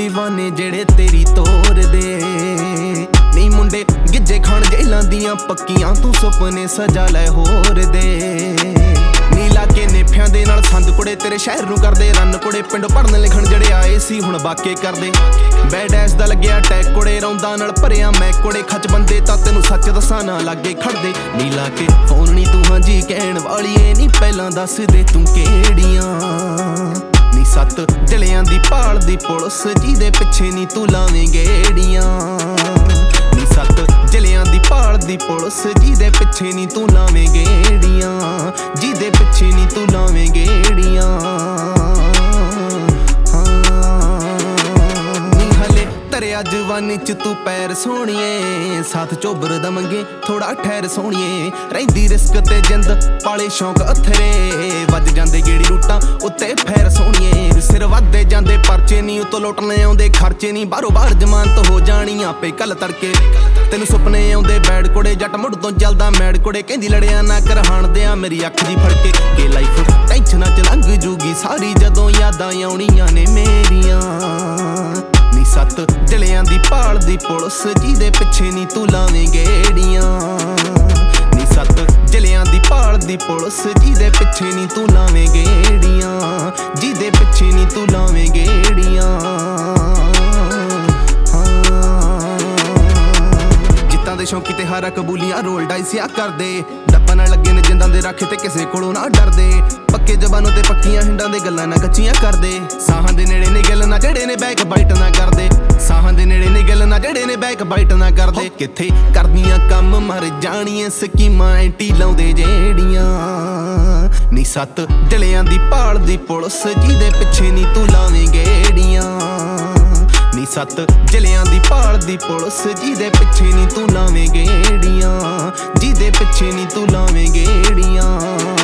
दीवाने जेड़े तेरी तोर दे नी मुंडे गिज्जे खान जेलां दियां पक्कियां तू सुपने सजा लै होर दे नीला के नेफियां दे नाल संद कुड़े तेरे शहर नूं करदे रन कुड़े पिंड पढ़न लिखण जेड़े आए सी हुण बाके करदे बैड ऐस दा लग्या टैग कुड़े रौंदा नाल भरिया मैं कुड़े खच बंदे तां तैनूं सच दसां ना लागे खड़दे नीला के फोन नी तू हां जी कहण वालीए नी पहलां दस दे तू केड़ियां नी सत्त दिलियां दी भाल दी पुलिस जिहदे पिछे नी तू लावें गेड़ियां नी सत्त दिलियां दी भाल दी पुलिस जिहदे पिछे नी तू लावें गेड़ियां जिहदे पिछे नी तू लावें गेड़ियां तरिया जवानी च तू पैर सोहणिए साथ चोबर दा मंगे थोड़ा ठहर सोहणिए रहिंदी रिस्क ते जिंद पाले शौक अथरे वज जांदे गेड़ी रूटां उत्ते फैर सोहणिए सिर वधदे जांदे परचे नी उतों लुटने आउंदे खर्चे नी बाहरों बाहर जमानत हो जानी आपे कल तड़के तैनूं सुपने आउंदे बैड कुड़े जट मुड़ तों चलदा मैड कुड़े कहंदी लड़िया ना कर हाण दियां मेरी अख दी फड़के के लाइफ टेंशनां च लंघ जूगी सारी जदों यादां आउणियां ने मेरियां नी सत्त दिलियां दी भाल दी पुलिस जिहदे पिछे नी तू लावें गेड़ियां नी सत्त दिलियां दी भाल दी पुलिस जिहदे पिछे नी तू लावें गेड़ियां जिहदे पिछे नी तू लावें गेड़ियां जित्तां दे शौकी ते हारा कबूलियां रोल डाइसिया करदे डब्बा नाल लगे ने जिंदां दे रख ते किसे कोलों ना डरदे पक्के जबानों ते पक्कियां हिंडां दे गल्लां ना कच्चियां करदे साहां दे नेड़े ने गल ना जेड़े ने बैक बाइट ना करदे साहां दे नेड़े ने गल ना जेड़े ने बैक बाइट ना करदे किथे करदियां कम मर जाणियां स्कीमां एंटी लाउंदे जेड़ियां नी सत्त दिलियां दी भाल दी पुलिस जिहदे पिछे नी तू लावें गेड़ियां नी सत्त दिलियां दी भाल दी पुलिस जिहदे पिछे नी तू लावें गेड़ियां जिहदे पिछे नी तू लावें गेड़ियां।